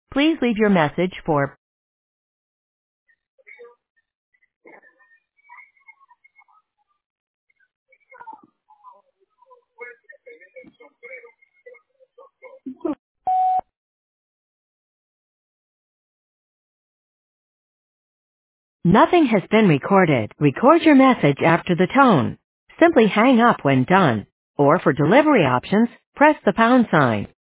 Please leave your message for Nothing has been recorded. Record your message after the tone. Simply hang up when done. Or for delivery options, press the pound sign.